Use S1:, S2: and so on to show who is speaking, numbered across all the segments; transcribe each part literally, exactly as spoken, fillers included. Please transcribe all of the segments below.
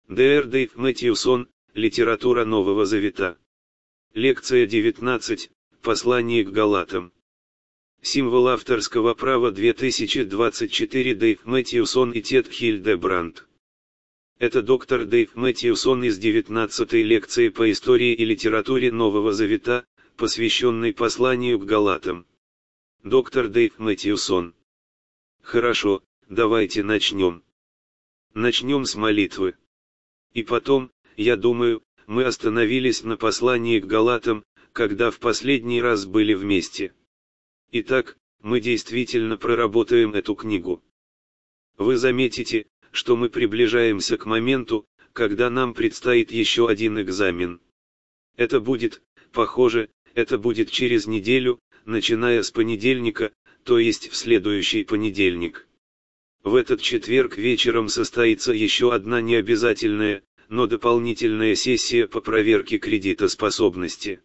S1: доктор Дэйв Мэтьюсон, литература Нового Завета. Лекция девятнадцать, послание к Галатам. Символ авторского права две тысячи двадцать четыре Дэйв Мэтьюсон и Тед Хильдебранд. Это доктор Дэйв Мэтьюсон из девятнадцатой лекции по истории и литературе Нового Завета, посвященной посланию к Галатам. Доктор Дэйв Мэтьюсон. Хорошо, давайте начнем. Начнем с молитвы. И потом, я думаю, мы остановились на послании к Галатам, когда в последний раз были вместе. Итак, мы действительно проработаем эту книгу. Вы заметите, что мы приближаемся к моменту, когда нам предстоит еще один экзамен. Это будет, похоже, это будет через неделю, начиная с понедельника, то есть в следующий понедельник. В этот четверг вечером состоится еще одна необязательная, но дополнительная сессия по проверке кредитоспособности.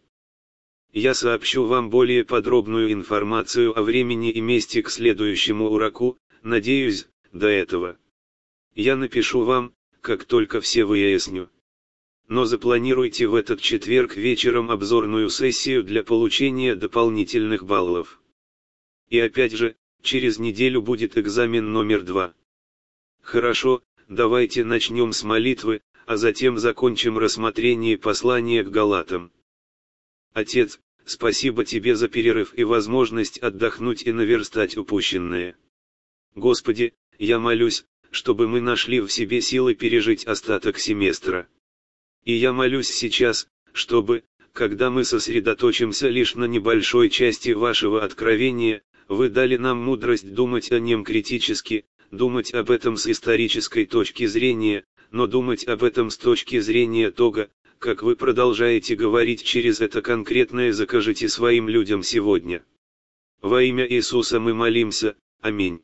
S1: Я сообщу вам более подробную информацию о времени и месте к следующему уроку, надеюсь, до этого. Я напишу вам, как только все выясню. Но запланируйте в этот четверг вечером обзорную сессию для получения дополнительных баллов. И опять же, через неделю будет экзамен номер два. Хорошо, давайте начнем с молитвы, а затем закончим рассмотрение послания к Галатам. Отец, спасибо Тебе за перерыв и возможность отдохнуть и наверстать упущенное. Господи, я молюсь, чтобы мы нашли в себе силы пережить остаток семестра. И я молюсь сейчас, чтобы, когда мы сосредоточимся лишь на небольшой части Вашего откровения, Вы дали нам мудрость думать о нем критически, думать об этом с исторической точки зрения, но думать об этом с точки зрения того, как Вы продолжаете говорить через это конкретное закажите своим людям сегодня. Во имя Иисуса мы молимся, аминь.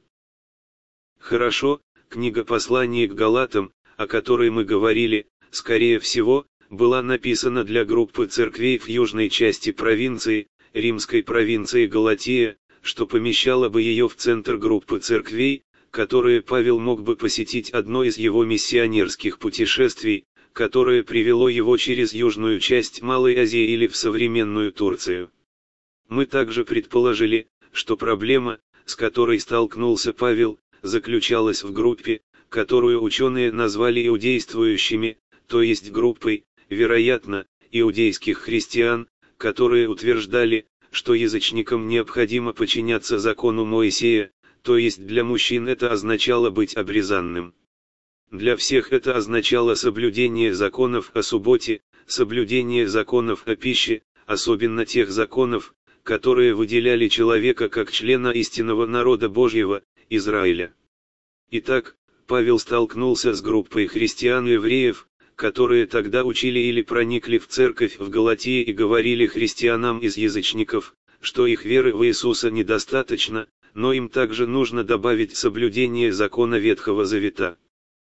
S1: Хорошо, книга послания к Галатам, о которой мы говорили, скорее всего, была написана для группы церквей в южной части провинции, римской провинции Галатия, что помещало бы ее в центр группы церквей, которые Павел мог бы посетить одно из его миссионерских путешествий, которое привело его через южную часть Малой Азии или в современную Турцию. Мы также предположили, что проблема, с которой столкнулся Павел, заключалась в группе, которую ученые назвали иудействующими, то есть группой, вероятно, иудейских христиан, которые утверждали, что язычникам необходимо подчиняться закону Моисея, то есть для мужчин это означало быть обрезанным. Для всех это означало соблюдение законов о субботе, соблюдение законов о пище, особенно тех законов, которые выделяли человека как члена истинного народа Божьего, Израиля. Итак, Павел столкнулся с группой христиан-евреев, которые тогда учили или проникли в церковь в Галатии и говорили христианам из язычников, что их веры в Иисуса недостаточно, но им также нужно добавить соблюдение закона Ветхого Завета.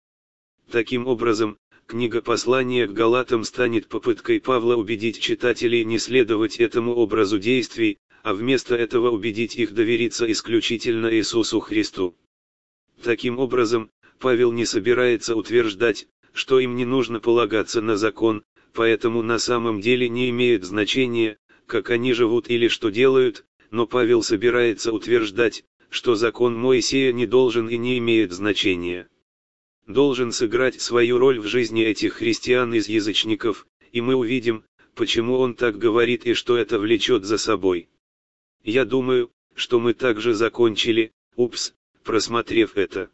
S1: Таким образом, книга послания к Галатам станет попыткой Павла убедить читателей не следовать этому образу действий, а вместо этого убедить их довериться исключительно Иисусу Христу. Таким образом, Павел не собирается утверждать, что им не нужно полагаться на закон, поэтому на самом деле не имеет значения, как они живут или что делают, но Павел собирается утверждать, что закон Моисея не должен и не имеет значения. Должен сыграть свою роль в жизни этих христиан из язычников, и мы увидим, почему он так говорит и что это влечет за собой. Я думаю, что мы также закончили, упс, просмотрев это.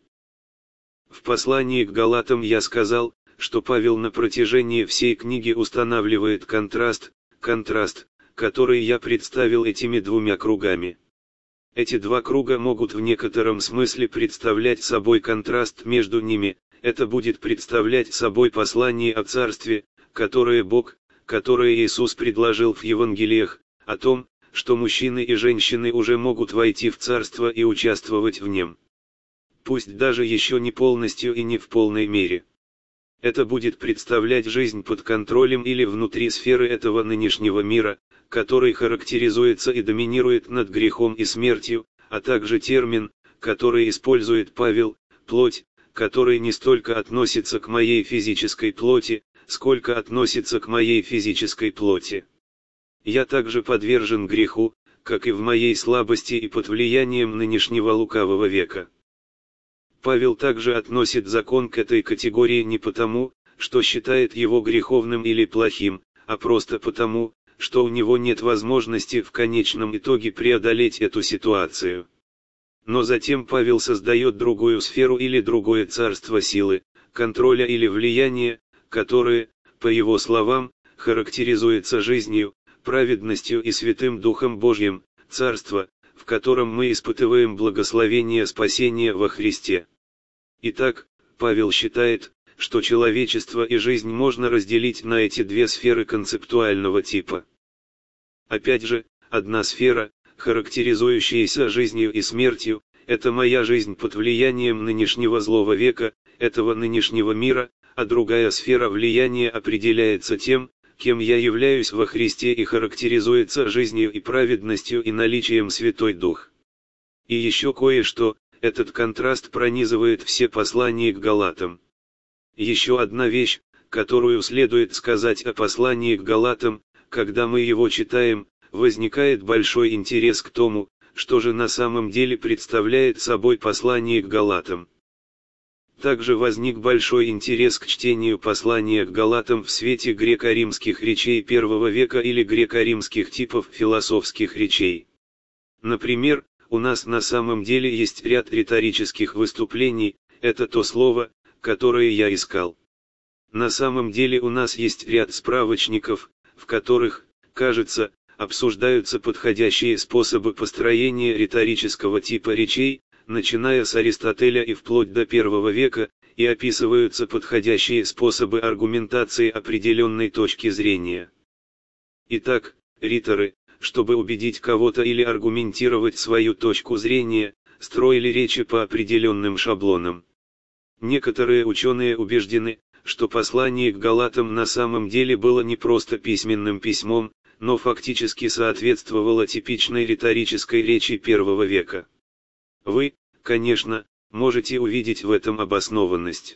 S1: В послании к Галатам я сказал, что Павел на протяжении всей книги устанавливает контраст, контраст, который я представил этими двумя кругами. Эти два круга могут в некотором смысле представлять собой контраст между ними, это будет представлять собой послание о Царстве, которое Бог, которое Иисус предложил в Евангелиях, о том, что мужчины и женщины уже могут войти в Царство и участвовать в нем. Пусть даже еще не полностью и не в полной мере. Это будет представлять жизнь под контролем или внутри сферы этого нынешнего мира, который характеризуется и доминирует над грехом и смертью, а также термин, который использует Павел, плоть, который не столько относится к моей физической плоти, сколько относится к моей физической плоти. Я также подвержен греху, как и в моей слабости и под влиянием нынешнего лукавого века. Павел также относит закон к этой категории не потому, что считает его греховным или плохим, а просто потому, что у него нет возможности в конечном итоге преодолеть эту ситуацию. Но затем Павел создает другую сферу или другое царство силы, контроля или влияния, которое, по его словам, характеризуется жизнью, праведностью и Святым Духом Божьим, царство, в котором мы испытываем благословение спасения во Христе. Итак, Павел считает, что человечество и жизнь можно разделить на эти две сферы концептуального типа. Опять же, одна сфера, характеризующаяся жизнью и смертью, это моя жизнь под влиянием нынешнего злого века, этого нынешнего мира, а другая сфера влияния определяется тем, кем я являюсь во Христе и характеризуется жизнью и праведностью и наличием Святой Дух. И еще кое-что, этот контраст пронизывает все послания к Галатам. Еще одна вещь, которую следует сказать о послании к Галатам, когда мы его читаем, возникает большой интерес к тому, что же на самом деле представляет собой послание к Галатам. Также возник большой интерес к чтению послания к Галатам в свете греко-римских речей первого века или греко-римских типов философских речей. Например, у нас на самом деле есть ряд риторических выступлений, это то слово, которое я искал. На самом деле у нас есть ряд справочников, в которых, кажется, обсуждаются подходящие способы построения риторического типа речей, начиная с Аристотеля и вплоть до первого века, и описываются подходящие способы аргументации определенной точки зрения. Итак, риторы, чтобы убедить кого-то или аргументировать свою точку зрения, строили речи по определенным шаблонам. Некоторые ученые убеждены, что послание к Галатам на самом деле было не просто письменным письмом, но фактически соответствовало типичной риторической речи первого века. Вы, конечно, можете увидеть в этом обоснованность.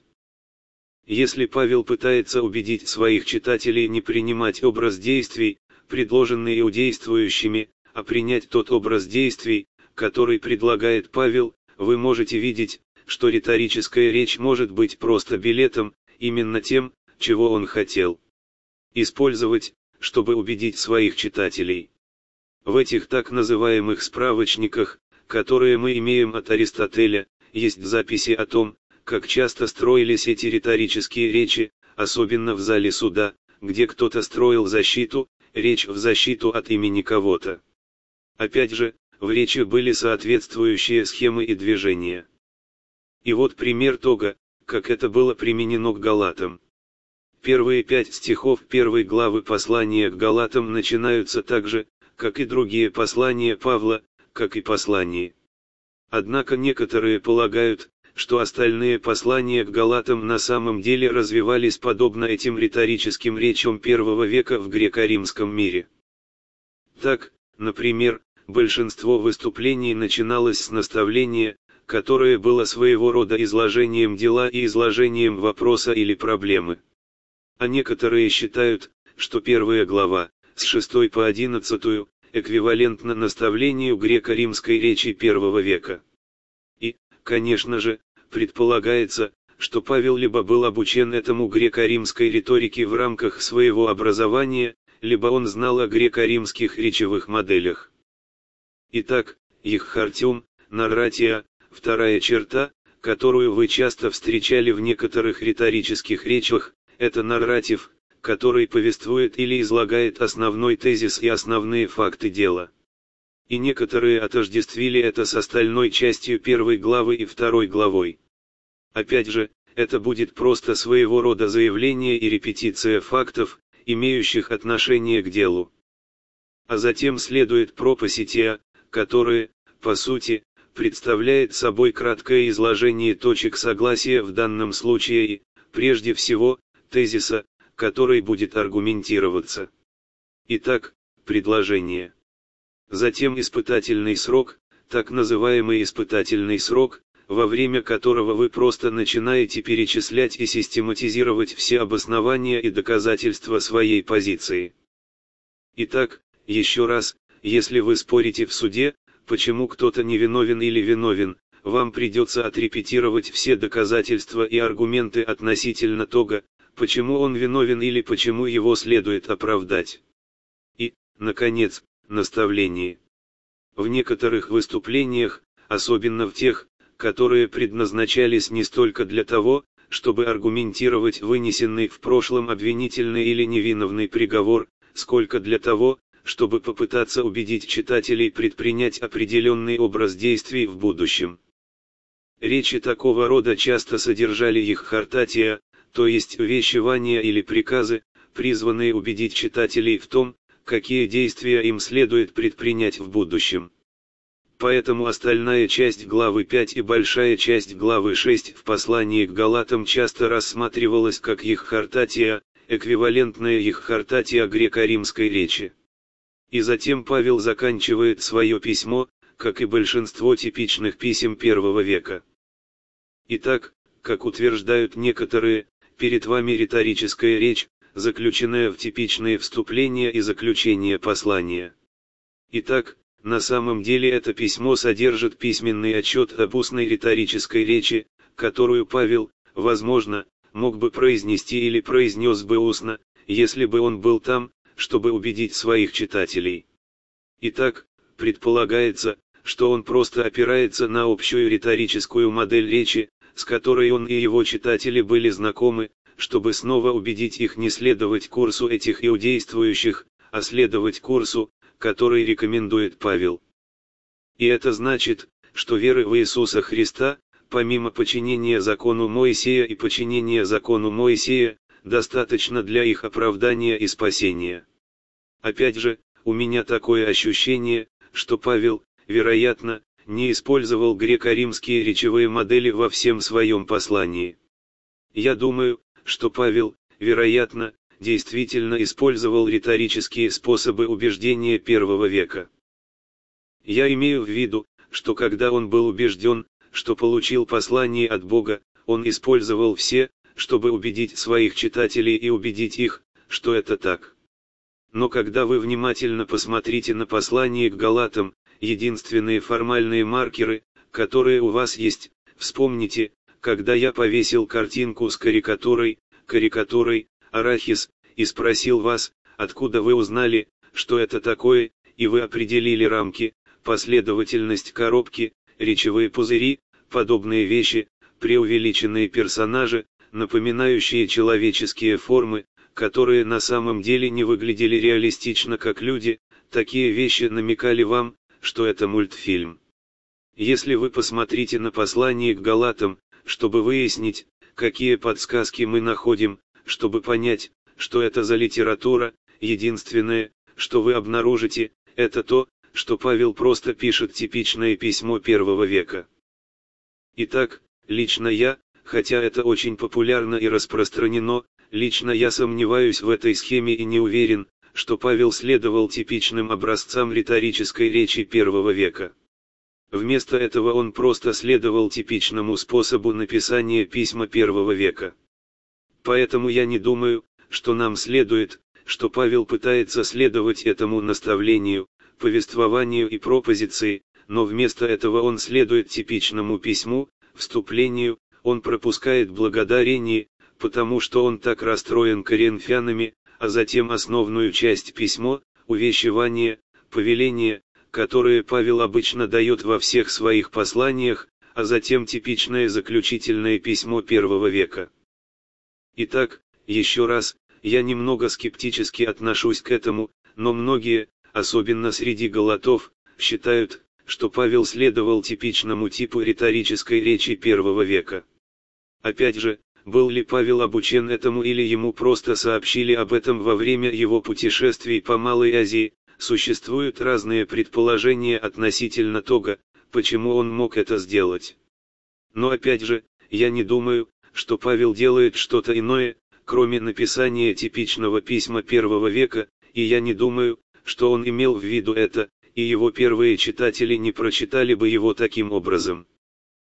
S1: Если Павел пытается убедить своих читателей не принимать образ действий, предложенный иудействующими, а принять тот образ действий, который предлагает Павел, вы можете видеть, что риторическая речь может быть просто билетом, именно тем, чего он хотел использовать, чтобы убедить своих читателей. В этих так называемых справочниках, которые мы имеем от Аристотеля, есть записи о том, как часто строились эти риторические речи, особенно в зале суда, где кто-то строил защиту, речь в защиту от имени кого-то. Опять же, в речи были соответствующие схемы и движения. И вот пример того, как это было применено к Галатам. Первые пять стихов первой главы послания к Галатам начинаются так же, как и другие послания Павла, как и послания. Однако некоторые полагают, что остальные послания к Галатам на самом деле развивались подобно этим риторическим речам первого века в греко-римском мире. Так, например, большинство выступлений начиналось с наставления, которое было своего рода изложением дела и изложением вопроса или проблемы. А некоторые считают, что первая глава, с шестой по одиннадцатую, эквивалентна наставлению греко-римской речи первого века. И, конечно же, предполагается, что Павел либо был обучен этому греко-римской риторике в рамках своего образования, либо он знал о греко-римских речевых моделях. Итак, их хартиум, нарратия, вторая черта, которую вы часто встречали в некоторых риторических речах, это нарратив, который повествует или излагает основной тезис и основные факты дела. И некоторые отождествили это с остальной частью первой главы и второй главой. Опять же, это будет просто своего рода заявление и репетиция фактов, имеющих отношение к делу. А затем следует пропозития, которая, по сути, представляет собой краткое изложение точек согласия в данном случае и, прежде всего, тезиса, который будет аргументироваться. Итак, предложение. Затем испытательный срок, так называемый испытательный срок, во время которого вы просто начинаете перечислять и систематизировать все обоснования и доказательства своей позиции. Итак, еще раз, если вы спорите в суде, почему кто-то невиновен или виновен, вам придется отрепетировать все доказательства и аргументы относительно того, почему он виновен или почему его следует оправдать. И, наконец, наставление. В некоторых выступлениях, особенно в тех, которые предназначались не столько для того, чтобы аргументировать вынесенный в прошлом обвинительный или невиновный приговор, сколько для того, чтобы попытаться убедить читателей предпринять определенный образ действий в будущем. Речи такого рода часто содержали их хартатия, то есть увещевания или приказы, призванные убедить читателей в том, какие действия им следует предпринять в будущем. Поэтому остальная часть главы пять и большая часть главы шесть в послании к Галатам часто рассматривалась как их хартатия, эквивалентная их хартатия греко-римской речи. И затем Павел заканчивает свое письмо, как и большинство типичных писем первого века. Итак, как утверждают некоторые, перед вами риторическая речь, заключенная в типичные вступления и заключения послания. Итак, на самом деле это письмо содержит письменный отчет об устной риторической речи, которую Павел, возможно, мог бы произнести или произнес бы устно, если бы он был там, чтобы убедить своих читателей. Итак, предполагается, что он просто опирается на общую риторическую модель речи, с которой он и его читатели были знакомы, чтобы снова убедить их не следовать курсу этих иудействующих, а следовать курсу, который рекомендует Павел. И это значит, что веры в Иисуса Христа, помимо подчинения закону Моисея и подчинения закону Моисея, достаточно для их оправдания и спасения. Опять же, у меня такое ощущение, что Павел, вероятно, не использовал греко-римские речевые модели во всем своем послании. Я думаю, что Павел, вероятно, действительно использовал риторические способы убеждения первого века. Я имею в виду, что когда он был убежден, что получил послание от Бога, он использовал все, чтобы убедить своих читателей и убедить их, что это так. Но когда вы внимательно посмотрите на послание к Галатам, единственные формальные маркеры, которые у вас есть, вспомните, когда я повесил картинку с карикатурой, карикатурой, арахис, и спросил вас, откуда вы узнали, что это такое, и вы определили рамки, последовательность коробки, речевые пузыри, подобные вещи, преувеличенные персонажи, напоминающие человеческие формы, которые на самом деле не выглядели реалистично как люди, такие вещи намекали вам, что это мультфильм. Если вы посмотрите на послание к Галатам, чтобы выяснить, какие подсказки мы находим, чтобы понять, что это за литература, единственное, что вы обнаружите, это то, что Павел просто пишет типичное письмо первого века. Итак, лично я, хотя это очень популярно и распространено, лично я сомневаюсь в этой схеме и не уверен, что Павел следовал типичным образцам риторической речи первого века. Вместо этого он просто следовал типичному способу написания письма первого века. Поэтому я не думаю, что нам следует, что Павел пытается следовать этому наставлению, повествованию и пропозиции, но вместо этого он следует типичному письму, вступлению, он пропускает благодарение, потому что он так расстроен коринфянами, а затем основную часть письмо, увещевание, повеление, которые Павел обычно дает во всех своих посланиях, а затем типичное заключительное письмо первого века. Итак, еще раз, я немного скептически отношусь к этому, но многие, особенно среди галатов, считают, что Павел следовал типичному типу риторической речи первого века. Опять же, был ли Павел обучен этому или ему просто сообщили об этом во время его путешествий по Малой Азии, существуют разные предположения относительно того, почему он мог это сделать. Но опять же, я не думаю, что Павел делает что-то иное, кроме написания типичного письма первого века, и я не думаю, что он имел в виду это, и его первые читатели не прочитали бы его таким образом.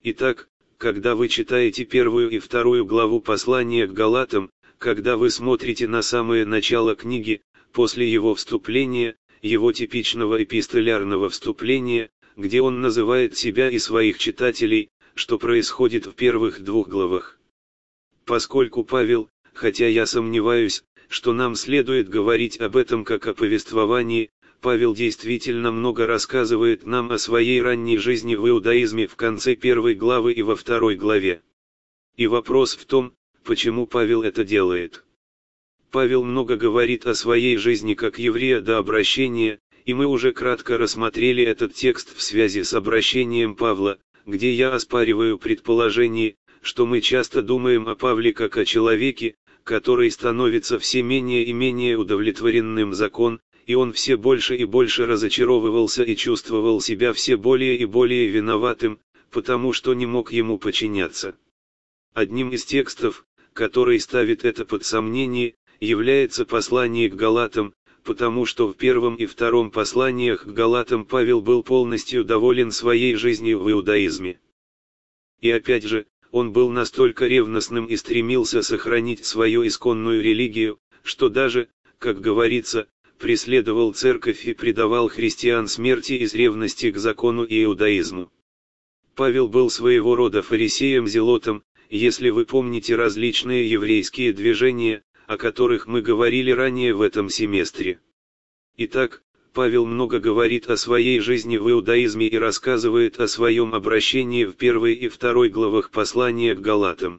S1: Итак, когда вы читаете первую и вторую главу послания к Галатам, когда вы смотрите на самое начало книги, после его вступления, его типичного эпистолярного вступления, где он называет себя и своих читателей, что происходит в первых двух главах. Поскольку Павел, хотя я сомневаюсь, что нам следует говорить об этом как о повествовании, Павел действительно много рассказывает нам о своей ранней жизни в иудаизме в конце первой главы и во второй главе. И вопрос в том, почему Павел это делает. Павел много говорит о своей жизни как еврея до обращения, и мы уже кратко рассмотрели этот текст в связи с обращением Павла, где я оспариваю предположение, что мы часто думаем о Павле как о человеке, который становится все менее и менее удовлетворенным закон, и он все больше и больше разочаровывался и чувствовал себя все более и более виноватым, потому что не мог ему подчиняться. Одним из текстов, который ставит это под сомнение, является послание к Галатам, потому что в первом и втором посланиях к Галатам Павел был полностью доволен своей жизнью в иудаизме. И опять же, он был настолько ревностным и стремился сохранить свою исконную религию, что даже, как говорится, преследовал церковь и предавал христиан смерти из ревности к закону и иудаизму. Павел был своего рода фарисеем-зелотом, если вы помните различные еврейские движения, о которых мы говорили ранее в этом семестре. Итак, Павел много говорит о своей жизни в иудаизме и рассказывает о своем обращении в первой и второй главах послания к Галатам.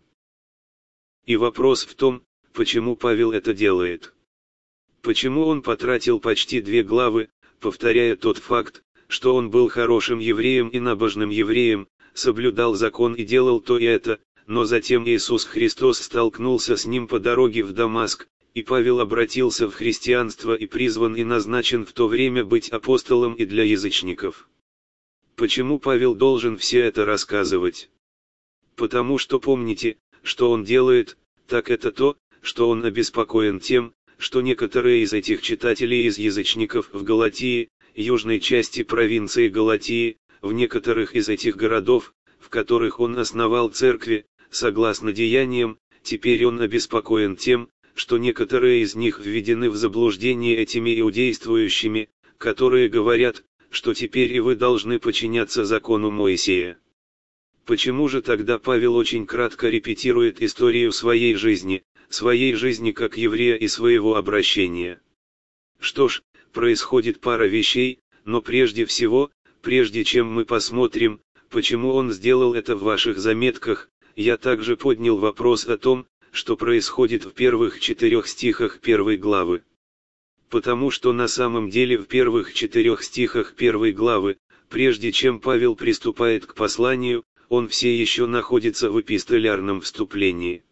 S1: И вопрос в том, почему Павел это делает. Почему он потратил почти две главы, повторяя тот факт, что он был хорошим евреем и набожным евреем, соблюдал закон и делал то и это, но затем Иисус Христос столкнулся с ним по дороге в Дамаск, и Павел обратился в христианство и призван и назначен в то время быть апостолом и для язычников. Почему Павел должен все это рассказывать? Потому что помните, что он делает, так это то, что он обеспокоен тем, что некоторые из этих читателей из язычников в Галатии, южной части провинции Галатии, в некоторых из этих городов, в которых он основал церкви, согласно деяниям, теперь он обеспокоен тем, что некоторые из них введены в заблуждение этими иудействующими, которые говорят, что теперь и вы должны подчиняться закону Моисея. Почему же тогда Павел очень кратко репетирует историю своей жизни, своей жизни как еврея и своего обращения? Что ж, происходит пара вещей, но прежде всего, прежде чем мы посмотрим, почему он сделал это в ваших заметках, я также поднял вопрос о том, что происходит в первых четырех стихах первой главы. Потому что на самом деле в первых четырех стихах первой главы, прежде чем Павел приступает к посланию, он все еще находится в эпистолярном вступлении.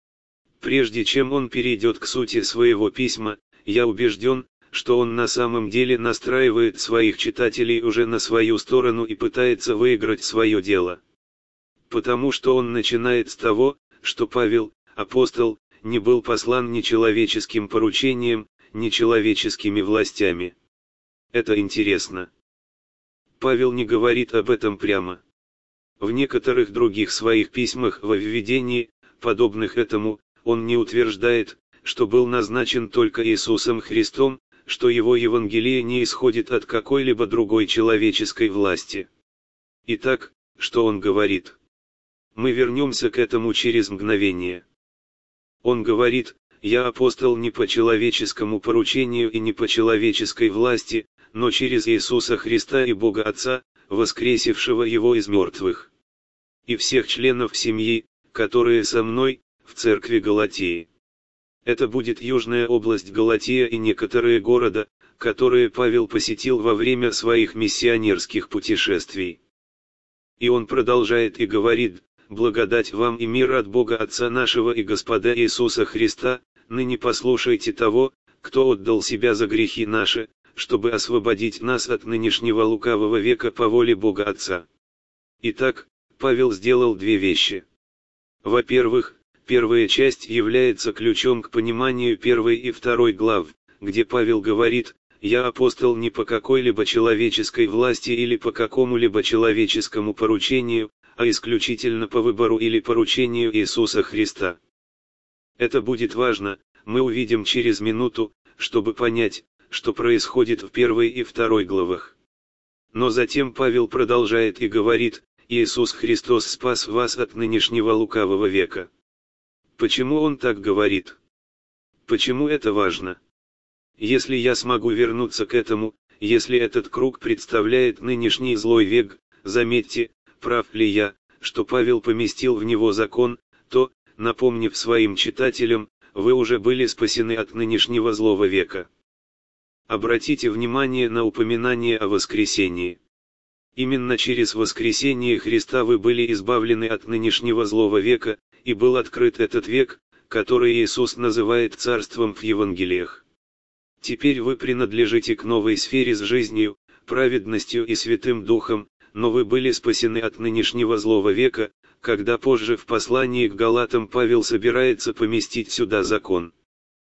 S1: Прежде чем он перейдет к сути своего письма, я убежден, что он на самом деле настраивает своих читателей уже на свою сторону и пытается выиграть свое дело. Потому что он начинает с того, что Павел, апостол, не был послан ни человеческим поручением, ни человеческими властями. Это интересно. Павел не говорит об этом прямо. В некоторых других своих письмах во введении, подобных этому, он не утверждает, что был назначен только Иисусом Христом, что его Евангелие не исходит от какой-либо другой человеческой власти. Итак, что он говорит? Мы вернемся к этому через мгновение. Он говорит: «Я апостол не по человеческому поручению и не по человеческой власти, но через Иисуса Христа и Бога Отца, воскресившего Его из мертвых. И всех членов семьи, которые со мной, в церкви Галатии». Это будет южная область Галатия и некоторые города, которые Павел посетил во время своих миссионерских путешествий. И он продолжает и говорит: «Благодать вам и мир от Бога Отца нашего и Господа Иисуса Христа, ныне послушайте того, кто отдал себя за грехи наши, чтобы освободить нас от нынешнего лукавого века по воле Бога Отца». Итак, Павел сделал две вещи. Во-первых, первая часть является ключом к пониманию первой и второй глав, где Павел говорит: «Я апостол не по какой-либо человеческой власти или по какому-либо человеческому поручению, а исключительно по выбору или поручению Иисуса Христа. Это будет важно, мы увидим через минуту, чтобы понять, что происходит в первой и второй главах. Но затем Павел продолжает и говорит: Иисус Христос спас вас от нынешнего лукавого века. Почему он так говорит? Почему это важно? Если я смогу вернуться к этому, если этот круг представляет нынешний злой век, заметьте, прав ли я, что Павел поместил в него закон, то, напомнив своим читателям, вы уже были спасены от нынешнего злого века. Обратите внимание на упоминание о воскресении. Именно через воскресение Христа вы были избавлены от нынешнего злого века, и был открыт этот век, который Иисус называет царством в Евангелиях. Теперь вы принадлежите к новой сфере с жизнью, праведностью и Святым Духом, но вы были спасены от нынешнего злого века, когда позже в послании к Галатам Павел собирается поместить сюда закон.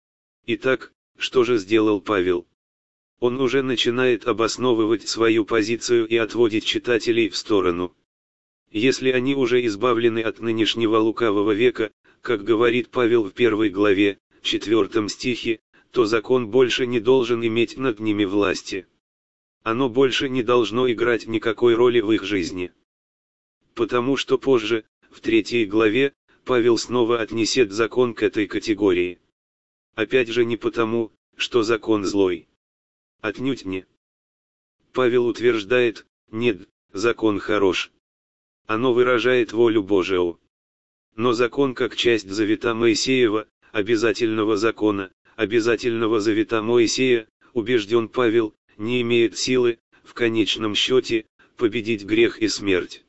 S1: Итак, что же сделал Павел? Он уже начинает обосновывать свою позицию и отводить читателей в сторону. Если они уже избавлены от нынешнего лукавого века, как говорит Павел в первой главе, четвертом стихе, то закон больше не должен иметь над ними власти. Оно больше не должно играть никакой роли в их жизни. Потому что позже, в третьей главе, Павел снова отнесет закон к этой категории. Опять же не потому, что закон злой. Отнюдь не. Павел утверждает: нет, закон хорош. Оно выражает волю Божию. Но закон как часть завета Моисеева, обязательного закона, обязательного завета Моисея, убежден Павел, не имеет силы, в конечном счете, победить грех и смерть.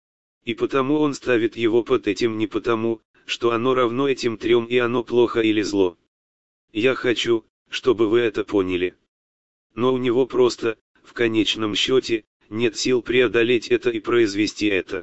S1: И потому он ставит его под этим не потому, что оно равно этим трем и оно плохо или зло. Я хочу, чтобы вы это поняли. Но у него просто, в конечном счете, нет сил преодолеть это и произвести это.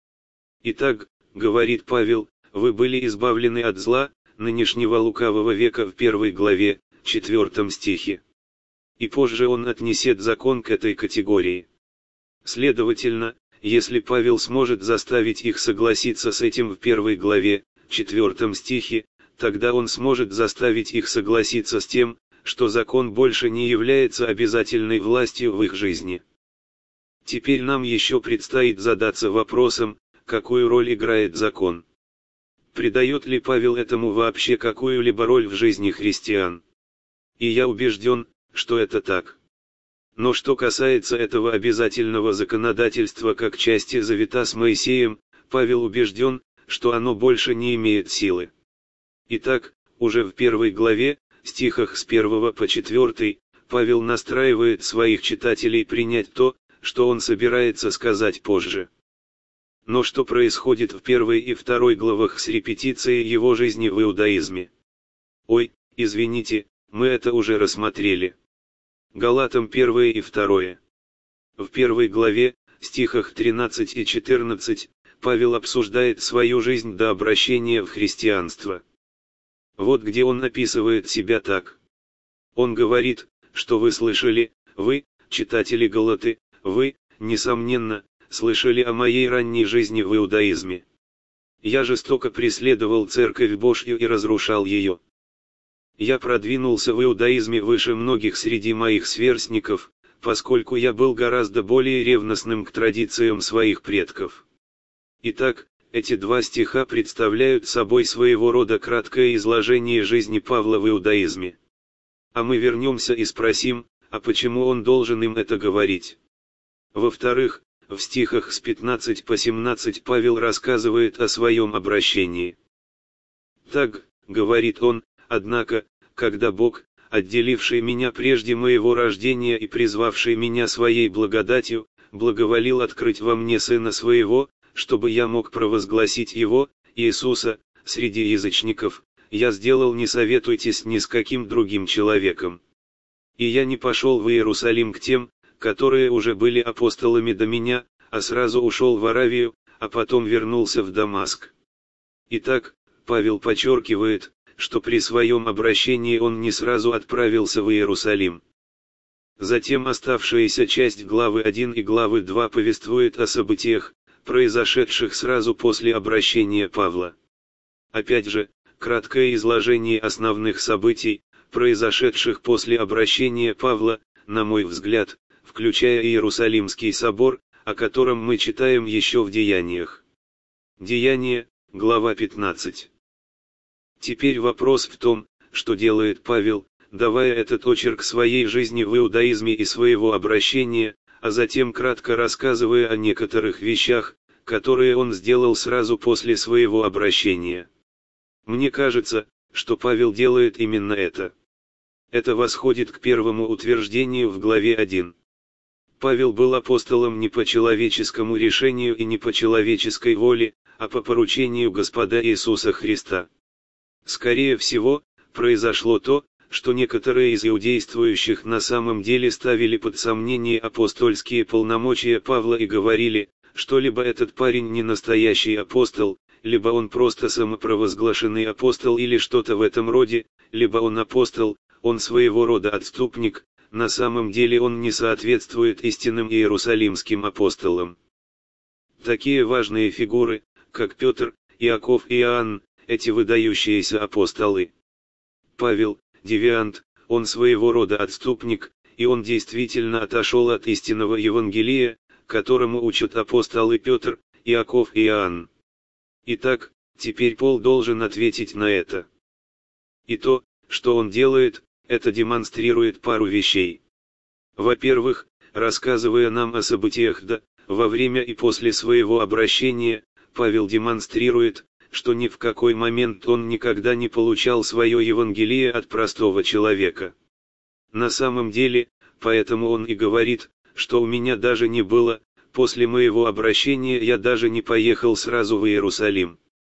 S1: Итак, говорит Павел, вы были избавлены от зла, нынешнего лукавого века в первой главе, четвертом стихе. И позже он отнесет закон к этой категории. Следовательно, если Павел сможет заставить их согласиться с этим в первой главе, четвертом стихе, тогда он сможет заставить их согласиться с тем, что закон больше не является обязательной властью в их жизни. Теперь нам еще предстоит задаться вопросом, какую роль играет закон. Придает ли Павел этому вообще какую-либо роль в жизни христиан? И я убежден, что это так. Но что касается этого обязательного законодательства как части завета с Моисеем, Павел убежден, что оно больше не имеет силы. Итак, уже в первой главе, стихах с первого по четвертый, Павел настраивает своих читателей принять то, что он собирается сказать позже. Но что происходит в первой и второй главах с репетицией его жизни в иудаизме? Ой, извините, мы это уже рассмотрели. Галатам первое и второе. В первой главе, стихах тринадцать и четырнадцать, Павел обсуждает свою жизнь до обращения в христианство. Вот где он описывает себя так. Он говорит, что вы слышали, вы, читатели Галаты, вы, несомненно, слышали о моей ранней жизни в иудаизме. Я жестоко преследовал Церковь Божью и разрушал ее. Я продвинулся в иудаизме выше многих среди моих сверстников, поскольку я был гораздо более ревностным к традициям своих предков. Итак, эти два стиха представляют собой своего рода краткое изложение жизни Павла в иудаизме. А мы вернемся и спросим, а почему он должен им это говорить? Во-вторых, в стихах с пятнадцати по семнадцать Павел рассказывает о своем обращении. Так, говорит он, однако, когда Бог, отделивший меня прежде моего рождения и призвавший меня своей благодатью, благоволил открыть во мне Сына Своего, чтобы я мог провозгласить Его, Иисуса, среди язычников, я сделал не советуйтесь ни с каким другим человеком. И я не пошел в Иерусалим к тем, которые уже были апостолами до меня, а сразу ушел в Аравию, а потом вернулся в Дамаск. Итак, Павел подчеркивает, что при своем обращении он не сразу отправился в Иерусалим. Затем оставшаяся часть главы один и главы два повествует о событиях, произошедших сразу после обращения Павла. Опять же, краткое изложение основных событий, произошедших после обращения Павла, на мой взгляд, включая Иерусалимский собор, о котором мы читаем еще в Деяниях. Деяния, глава пятнадцать. Теперь вопрос в том, что делает Павел, давая этот очерк своей жизни в иудаизме и своего обращения, а затем кратко рассказывая о некоторых вещах, которые он сделал сразу после своего обращения. Мне кажется, что Павел делает именно это. Это восходит к первому утверждению в главе один. Павел был апостолом не по человеческому решению и не по человеческой воле, а по поручению Господа Иисуса Христа. Скорее всего, произошло то, что некоторые из иудействующих на самом деле ставили под сомнение апостольские полномочия Павла и говорили, что либо этот парень не настоящий апостол, либо он просто самопровозглашенный апостол или что-то в этом роде, либо он апостол, он своего рода отступник, на самом деле он не соответствует истинным иерусалимским апостолам. Такие важные фигуры, как Петр, Иаков и Иоанн, эти выдающиеся апостолы. Павел, девиант, он своего рода отступник, и он действительно отошел от истинного Евангелия, которому учат апостолы Петр, Иаков и Иоанн. Итак, теперь Пол должен ответить на это. И то, что он делает, это демонстрирует пару вещей. Во-первых, рассказывая нам о событиях до, во время и после своего обращения, Павел демонстрирует, что ни в какой момент он никогда не получал свое Евангелие от простого человека. На самом деле, поэтому он и говорит, что у меня даже не было, после моего обращения я даже не поехал сразу в Иерусалим.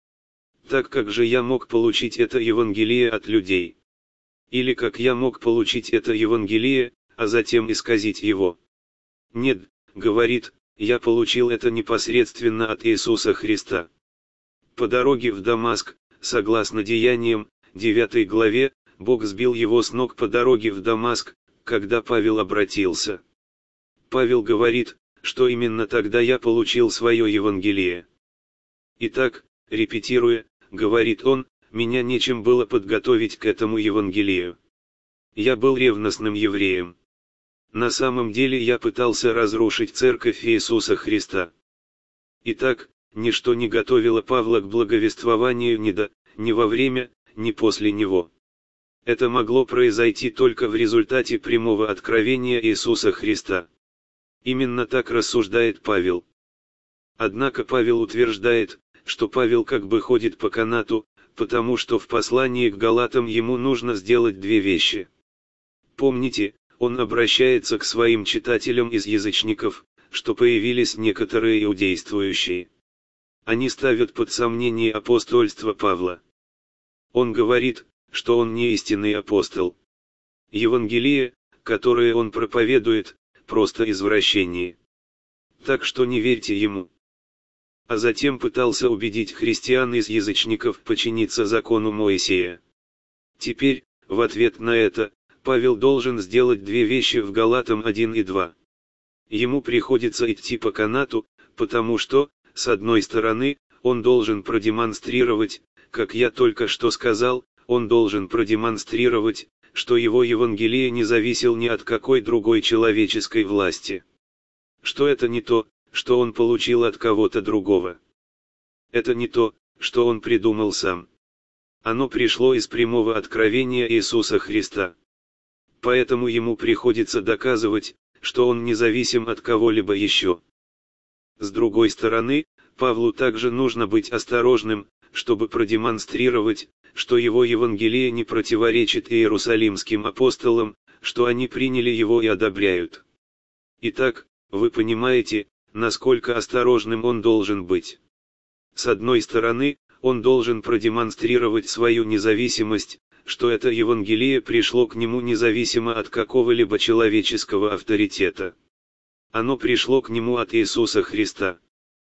S1: Так как же я мог получить это Евангелие от людей? Или как я мог получить это Евангелие, а затем исказить его? Нет, говорит, я получил это непосредственно от Иисуса Христа. По дороге в Дамаск, согласно Деяниям, девятой главе, Бог сбил его с ног по дороге в Дамаск, когда Павел обратился. Павел говорит, что именно тогда я получил свое Евангелие. Итак, репетируя, говорит он, меня нечем было подготовить к этому Евангелию. Я был ревностным евреем. На самом деле я пытался разрушить церковь Иисуса Христа. Итак, ничто не готовило Павла к благовествованию ни до, ни во время, ни после него. Это могло произойти только в результате прямого откровения Иисуса Христа. Именно так рассуждает Павел. Однако Павел утверждает, что Павел как бы ходит по канату, потому что в послании к Галатам ему нужно сделать две вещи. Помните, он обращается к своим читателям из язычников, что появились некоторые иудействующие. Они ставят под сомнение апостольство Павла. Он говорит, что он не истинный апостол. Евангелие, которое он проповедует, просто извращение. Так что не верьте ему. А затем пытался убедить христиан из язычников подчиниться закону Моисея. Теперь, в ответ на это, Павел должен сделать две вещи в Галатам один и два. Ему приходится идти по канату, потому что, с одной стороны, он должен продемонстрировать, как я только что сказал, он должен продемонстрировать, что его Евангелие не зависел ни от какой другой человеческой власти. Что это не то, что он получил от кого-то другого. Это не то, что он придумал сам. Оно пришло из прямого откровения Иисуса Христа. Поэтому ему приходится доказывать, что он независим от кого-либо еще. С другой стороны, Павлу также нужно быть осторожным, чтобы продемонстрировать, что его Евангелие не противоречит иерусалимским апостолам, что они приняли его и одобряют. Итак, вы понимаете, насколько осторожным он должен быть. С одной стороны, он должен продемонстрировать свою независимость, что это Евангелие пришло к нему независимо от какого-либо человеческого авторитета. Оно пришло к нему от Иисуса Христа.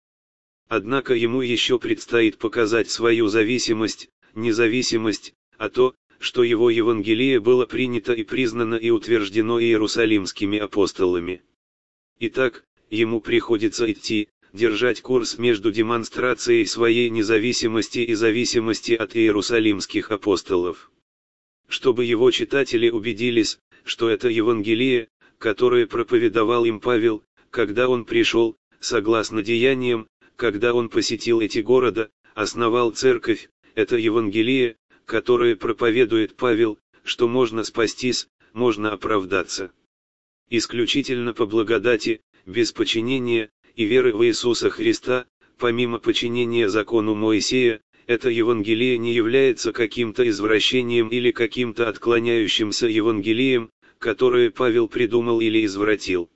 S1: Однако ему еще предстоит показать свою зависимость, независимость, а то, что его Евангелие было принято и признано и утверждено иерусалимскими апостолами. Итак, ему приходится идти, держать курс между демонстрацией своей независимости и зависимости от иерусалимских апостолов. Чтобы его читатели убедились, что это Евангелие, которое проповедовал им Павел, когда он пришел, согласно деяниям, когда он посетил эти города, основал церковь, это Евангелие, которое проповедует Павел, что можно спастись, можно оправдаться. Исключительно по благодати, без подчинения и веры в Иисуса Христа, помимо подчинения закону Моисея, это Евангелие не является каким-то извращением или каким-то отклоняющимся Евангелием, которое Павел придумал или извратил.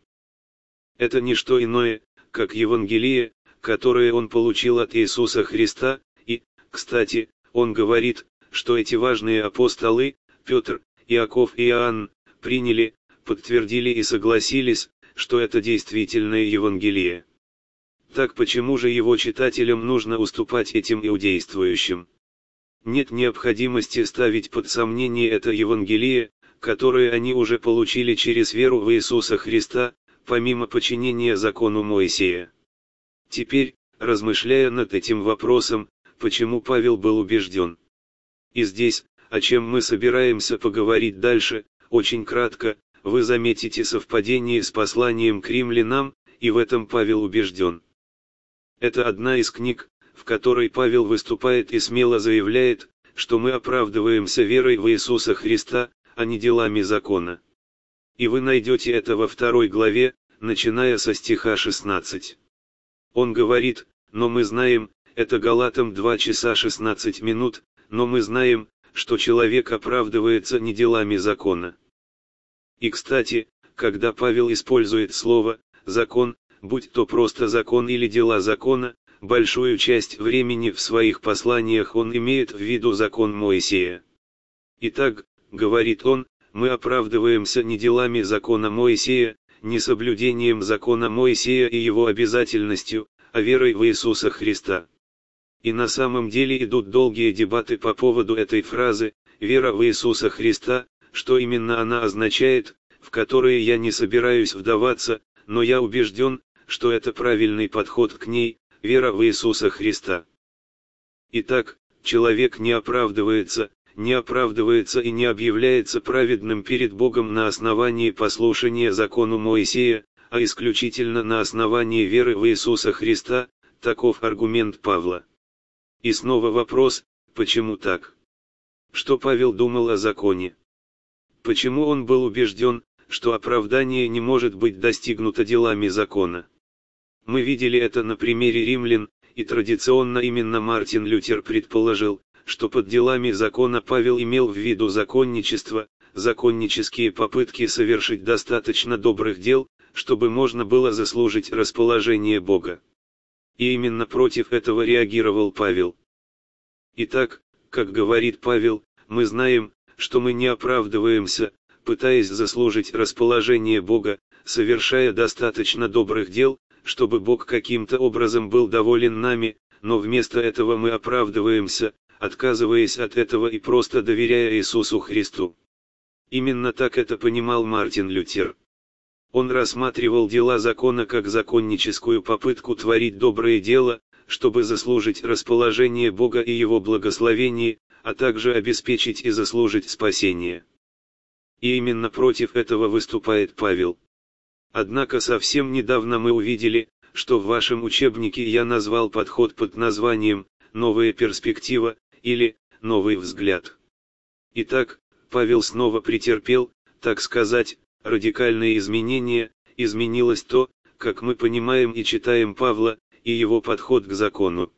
S1: Это не что иное, как Евангелие, которое он получил от Иисуса Христа, и, кстати, он говорит, что эти важные апостолы, Петр, Иаков и Иоанн, приняли, подтвердили и согласились, что это действительное Евангелие. Так почему же его читателям нужно уступать этим иудействующим? Нет необходимости ставить под сомнение это Евангелие, которое они уже получили через веру в Иисуса Христа, помимо подчинения закону Моисея. Теперь, размышляя над этим вопросом, почему Павел был убежден. И здесь, о чем мы собираемся поговорить дальше, очень кратко, вы заметите совпадение с посланием к римлянам, и в этом Павел убежден. Это одна из книг, в которой Павел выступает и смело заявляет, что мы оправдываемся верой в Иисуса Христа, а не делами закона. И вы найдете это во второй главе, начиная со стиха шестнадцатого. Он говорит, но мы знаем, это Галатам два часа шестнадцать минут, но мы знаем, что человек оправдывается не делами закона. И кстати, когда Павел использует слово «закон», будь то просто закон или дела закона, большую часть времени в своих посланиях он имеет в виду закон Моисея. Итак, говорит он, мы оправдываемся не делами закона Моисея, не соблюдением закона Моисея и его обязательностью, а верой в Иисуса Христа. И на самом деле идут долгие дебаты по поводу этой фразы «вера в Иисуса Христа», что именно она означает, в которые я не собираюсь вдаваться, но я убежден, что это правильный подход к ней, вера в Иисуса Христа. Итак, человек не оправдывается, не оправдывается и не объявляется праведным перед Богом на основании послушания закону Моисея, а исключительно на основании веры в Иисуса Христа, таков аргумент Павла. И снова вопрос, почему так? Что Павел думал о законе? Почему он был убежден, что оправдание не может быть достигнуто делами закона? Мы видели это на примере римлян, и традиционно именно Мартин Лютер предположил, что под делами закона Павел имел в виду законничество, законнические попытки совершить достаточно добрых дел, чтобы можно было заслужить расположение Бога. И именно против этого реагировал Павел. Итак, как говорит Павел, мы знаем, что мы не оправдываемся, пытаясь заслужить расположение Бога, совершая достаточно добрых дел, чтобы Бог каким-то образом был доволен нами, но вместо этого мы оправдываемся, отказываясь от этого и просто доверяя Иисусу Христу. Именно так это понимал Мартин Лютер. Он рассматривал дела закона как законническую попытку творить доброе дело, чтобы заслужить расположение Бога и Его благословение, а также обеспечить и заслужить спасение. И именно против этого выступает Павел. Однако совсем недавно мы увидели, что в вашем учебнике я назвал подход под названием «Новая перспектива» или «Новый взгляд». Итак, Павел снова претерпел, так сказать, радикальные изменения, изменилось то, как мы понимаем и читаем Павла, и его подход к закону.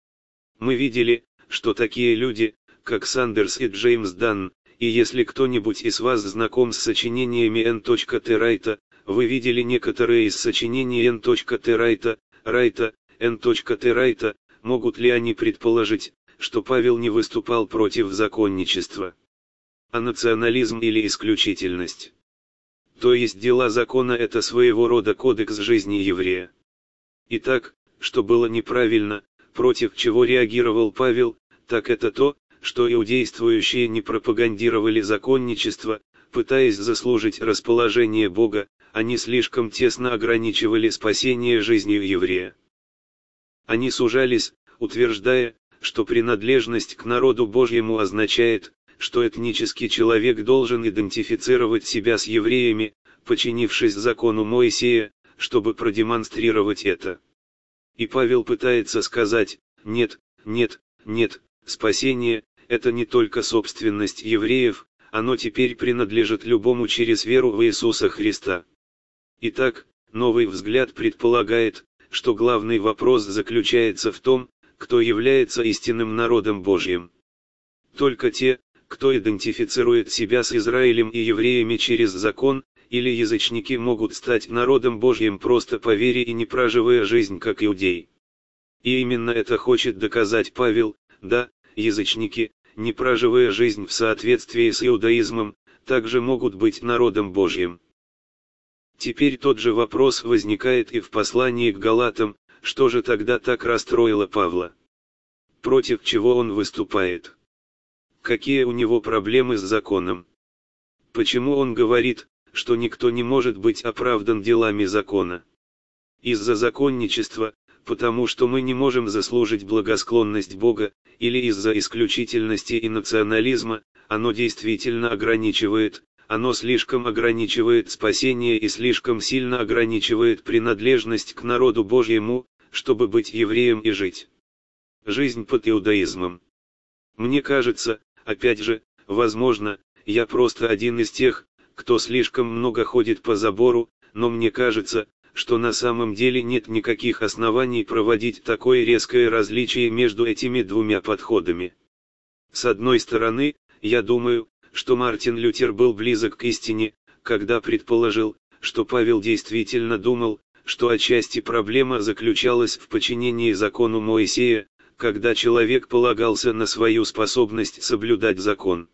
S1: Мы видели, что такие люди, как Сандерс и Джеймс Данн, и если кто-нибудь из вас знаком с сочинениями Н. Т. Райта, вы видели некоторые из сочинений Н. Т. Райта, Райта, Н. Т. Райта, могут ли они предположить, что Павел не выступал против законничества? А национализм или исключительность? То есть дела закона — это своего рода кодекс жизни еврея. Итак, что было неправильно, против чего реагировал Павел, так это то, что иудействующие не пропагандировали законничество, пытаясь заслужить расположение Бога, они слишком тесно ограничивали спасение жизнью еврея. Они сужались, утверждая, что принадлежность к народу Божьему означает, что этнический человек должен идентифицировать себя с евреями, подчинившись закону Моисея, чтобы продемонстрировать это. И Павел пытается сказать: нет, нет, нет, спасение – это не только собственность евреев, оно теперь принадлежит любому через веру в Иисуса Христа. Итак, новый взгляд предполагает, что главный вопрос заключается в том, кто является истинным народом Божьим. Только те, кто идентифицирует себя с Израилем и евреями через закон, или язычники, могут стать народом Божьим просто по вере и не проживая жизнь как иудеи. И именно это хочет доказать Павел: да, язычники, не проживая жизнь в соответствии с иудаизмом, также могут быть народом Божьим. Теперь тот же вопрос возникает и в послании к Галатам: что же тогда так расстроило Павла? Против чего он выступает? Какие у него проблемы с законом? Почему он говорит, что никто не может быть оправдан делами закона? Из-за законничества, потому что мы не можем заслужить благосклонность Бога, или из-за исключительности и национализма, оно действительно ограничивает, оно слишком ограничивает спасение и слишком сильно ограничивает принадлежность к народу Божьему, чтобы быть евреем и жить жизнь под иудаизмом. Мне кажется, опять же, возможно, я просто один из тех, кто слишком много ходит по забору, но мне кажется, что на самом деле нет никаких оснований проводить такое резкое различие между этими двумя подходами. С одной стороны, я думаю, что Мартин Лютер был близок к истине, когда предположил, что Павел действительно думал, что отчасти проблема заключалась в подчинении закону Моисея, когда человек полагался на свою способность соблюдать закон.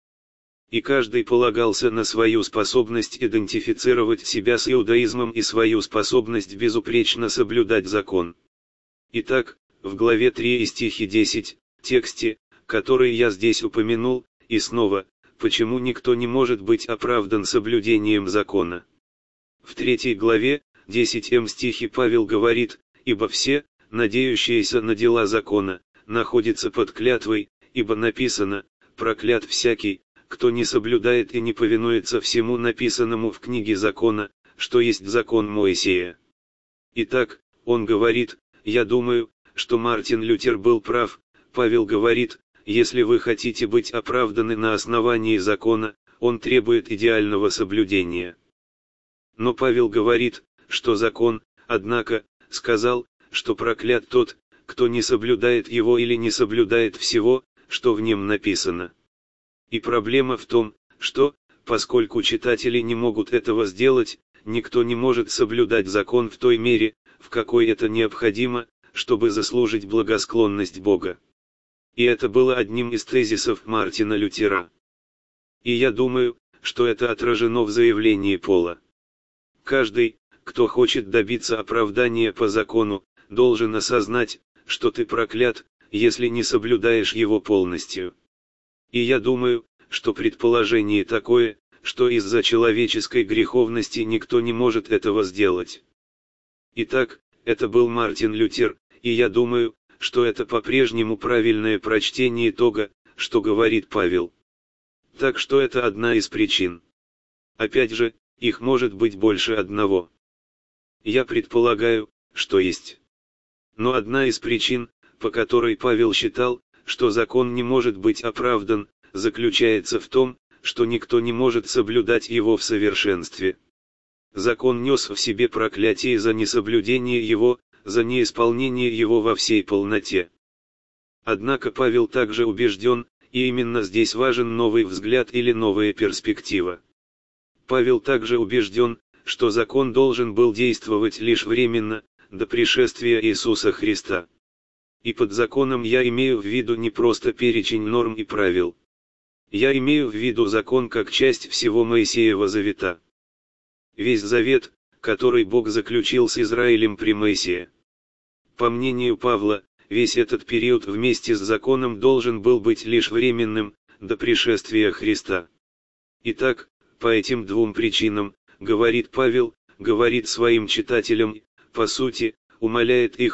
S1: И каждый полагался на свою способность идентифицировать себя с иудаизмом и свою способность безупречно соблюдать закон. Итак, в главе три и стихе десять, тексте, который я здесь упомянул, и снова, почему никто не может быть оправдан соблюдением закона. В третьей главе, десятом стихе Павел говорит: «Ибо все, надеющиеся на дела закона, находятся под клятвой, ибо написано: проклят всякий, кто не соблюдает и не повинуется всему написанному в книге закона, что есть закон Моисея». Итак, он говорит: я думаю, что Мартин Лютер был прав. Павел говорит: если вы хотите быть оправданы на основании закона, он требует идеального соблюдения. Но Павел говорит, что закон, однако, сказал, что проклят тот, кто не соблюдает его или не соблюдает всего, что в нем написано. И проблема в том, что, поскольку читатели не могут этого сделать, никто не может соблюдать закон в той мере, в какой это необходимо, чтобы заслужить благосклонность Бога. И это было одним из тезисов Мартина Лютера. И я думаю, что это отражено в заявлении Пола. Каждый, кто хочет добиться оправдания по закону, должен осознать, что ты проклят, если не соблюдаешь его полностью. И я думаю, что предположение такое, что из-за человеческой греховности никто не может этого сделать. Итак, это был Мартин Лютер, и я думаю, что это по-прежнему правильное прочтение того, что говорит Павел. Так что это одна из причин. Опять же, их может быть больше одного. Я предполагаю, что есть. Но одна из причин, по которой Павел считал, что закон не может быть оправдан, заключается в том, что никто не может соблюдать его в совершенстве. Закон нес в себе проклятие за несоблюдение его, за неисполнение его во всей полноте. Однако Павел также убежден, и именно здесь важен новый взгляд или новая перспектива. Павел также убежден, что закон должен был действовать лишь временно, до пришествия Иисуса Христа. И под законом я имею в виду не просто перечень норм и правил. Я имею в виду закон как часть всего Моисеева завета. Весь завет, который Бог заключил с Израилем при Моисее. По мнению Павла, весь этот период вместе с законом должен был быть лишь временным, до пришествия Христа. Итак, по этим двум причинам, говорит Павел, говорит своим читателям, по сути, умоляет их,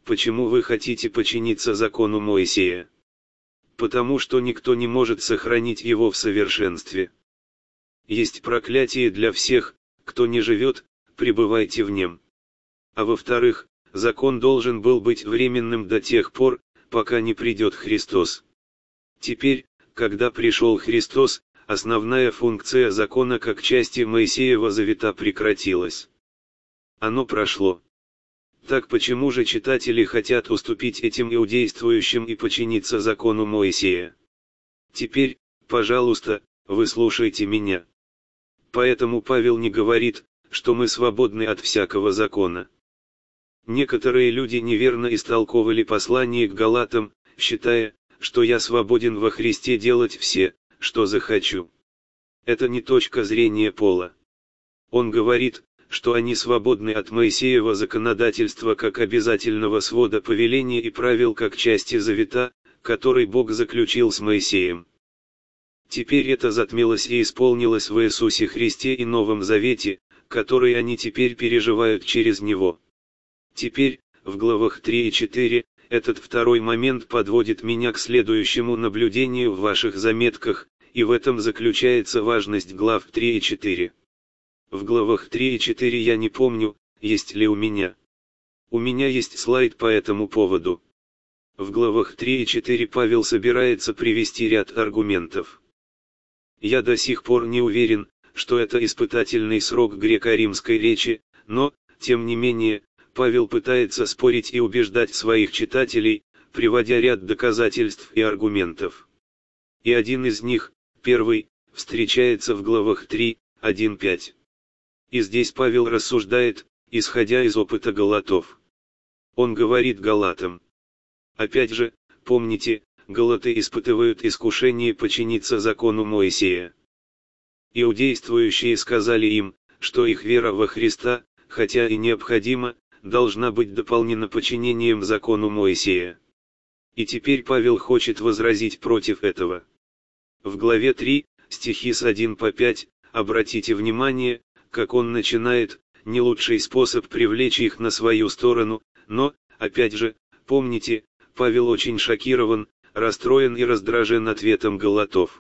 S1: почему вы хотите подчиниться закону Моисея? Потому что никто не может сохранить его в совершенстве. Есть проклятие для всех, кто не живет, пребывайте в нем. А во-вторых, закон должен был быть временным до тех пор, пока не придет Христос. Теперь, когда пришел Христос, основная функция закона как части Моисеева завета прекратилась. Оно прошло. Так почему же читатели хотят уступить этим иудействующим и подчиниться закону Моисея? Теперь, пожалуйста, вы слушайте меня. Поэтому Павел не говорит, что мы свободны от всякого закона. Некоторые люди неверно истолковали послание к Галатам, считая, что я свободен во Христе делать все, что захочу. Это не точка зрения Пола. Он говорит, что они свободны от Моисеева законодательства как обязательного свода повелений и правил как части завета, который Бог заключил с Моисеем. Теперь это затмилось и исполнилось в Иисусе Христе и Новом Завете, который они теперь переживают через Него. Теперь, в главах три и четыре, этот второй момент подводит меня к следующему наблюдению в ваших заметках, и в этом заключается важность глав три и четыре. В главах три и четыре я не помню, есть ли у меня. У меня есть слайд по этому поводу. В главах три и четыре Павел собирается привести ряд аргументов. Я до сих пор не уверен, что это испытательный срок греко-римской речи, но, тем не менее, Павел пытается спорить и убеждать своих читателей, приводя ряд доказательств и аргументов. И один из них, первый, встречается в главах три, один-пять. И здесь Павел рассуждает, исходя из опыта галатов. Он говорит галатам. Опять же, помните, галаты испытывают искушение подчиниться закону Моисея. Иудействующие сказали им, что их вера во Христа, хотя и необходима, должна быть дополнена подчинением закону Моисея. И теперь Павел хочет возразить против этого. В главе три, стихи с одного по пять, обратите внимание, как он начинает, не лучший способ привлечь их на свою сторону, но, опять же, помните, Павел очень шокирован, расстроен и раздражен ответом галатов.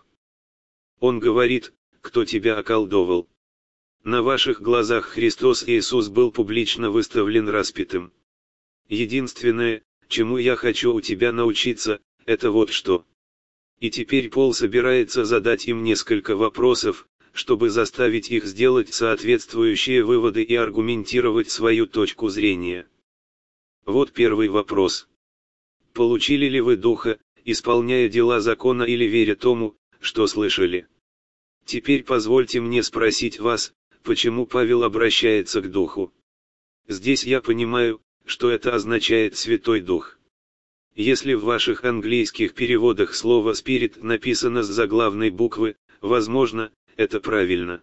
S1: Он говорит, кто тебя околдовал? На ваших глазах Христос Иисус был публично выставлен распятым. Единственное, чему я хочу у тебя научиться, это вот что. И теперь Пол собирается задать им несколько вопросов, чтобы заставить их сделать соответствующие выводы и аргументировать свою точку зрения. Вот первый вопрос. Получили ли вы Духа, исполняя дела закона или веря тому, что слышали? Теперь позвольте мне спросить вас, почему Павел обращается к Духу? Здесь я понимаю, что это означает Святой Дух. Если в ваших английских переводах слово «спирит» написано с заглавной буквы, возможно, это правильно.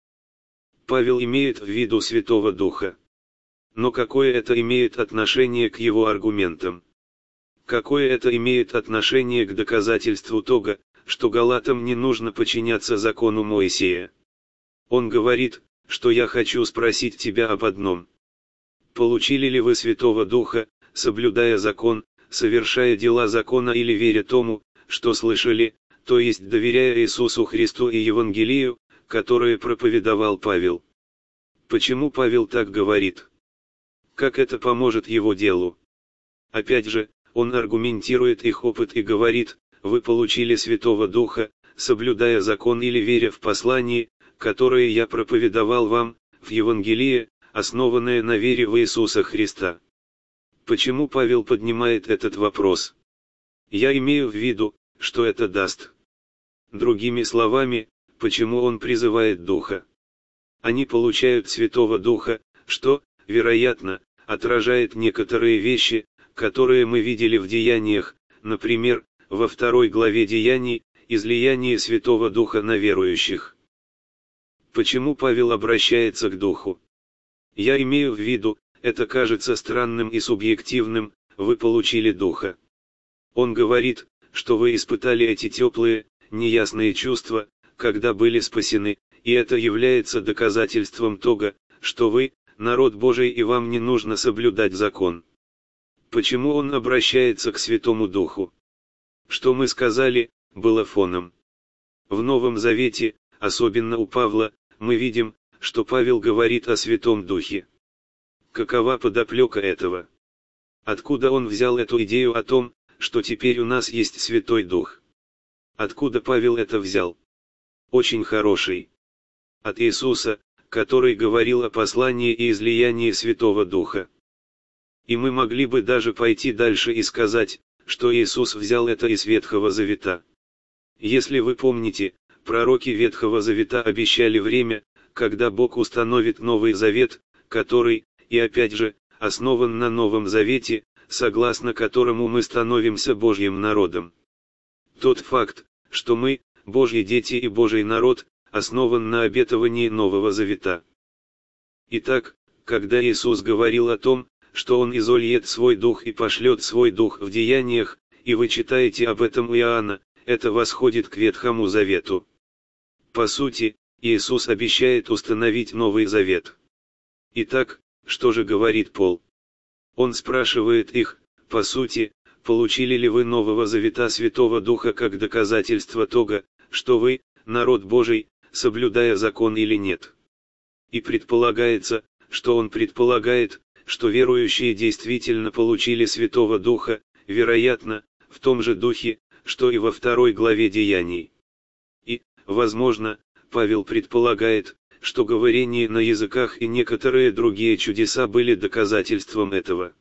S1: Павел имеет в виду Святого Духа. Но какое это имеет отношение к его аргументам? Какое это имеет отношение к доказательству того, что галатам не нужно подчиняться закону Моисея? Он говорит, что я хочу спросить тебя об одном. Получили ли вы Святого Духа, соблюдая закон, совершая дела закона или веря тому, что слышали, то есть доверяя Иисусу Христу и Евангелию, которое проповедовал Павел? Почему Павел так говорит? Как это поможет его делу? Опять же, он аргументирует их опыт и говорит, вы получили Святого Духа, соблюдая закон или веря в послание, которое я проповедовал вам, в Евангелие, основанное на вере в Иисуса Христа. Почему Павел поднимает этот вопрос? Я имею в виду, что это даст. Другими словами, почему он призывает Духа? Они получают Святого Духа, что, вероятно, отражает некоторые вещи, которые мы видели в Деяниях, например, во второй главе Деяний, излияние Святого Духа на верующих. Почему Павел обращается к Духу? Я имею в виду, это кажется странным и субъективным, вы получили Духа. Он говорит, что вы испытали эти теплые, неясные чувства, когда были спасены, и это является доказательством того, что вы, народ Божий, и вам не нужно соблюдать закон. Почему он обращается к Святому Духу? Что мы сказали, было фоном. В Новом Завете, особенно у Павла, мы видим, что Павел говорит о Святом Духе. Какова подоплека этого? Откуда он взял эту идею о том, что теперь у нас есть Святой Дух? Откуда Павел это взял? Очень хороший. От Иисуса, который говорил о послании и излиянии Святого Духа. И мы могли бы даже пойти дальше и сказать, что Иисус взял это из Ветхого Завета. Если вы помните, пророки Ветхого Завета обещали время, когда Бог установит Новый Завет, который, и опять же, основан на Новом Завете, согласно которому мы становимся Божьим народом. Тот факт, что мы, Божьи дети и Божий народ, основан на обетовании Нового Завета. Итак, когда Иисус говорил о том, что Он изольет свой дух и пошлет свой дух в деяниях, и вы читаете об этом у Иоанна, это восходит к Ветхому Завету. По сути, Иисус обещает установить Новый Завет. Итак, что же говорит Пол? Он спрашивает их, по сути, получили ли вы Нового Завета Святого Духа как доказательство того, что вы, народ Божий, соблюдая закон или нет. И предполагается, что он предполагает, что верующие действительно получили Святого Духа, вероятно, в том же духе, что и во второй главе Деяний. И, возможно, Павел предполагает, что говорение на языках и некоторые другие чудеса были доказательством этого.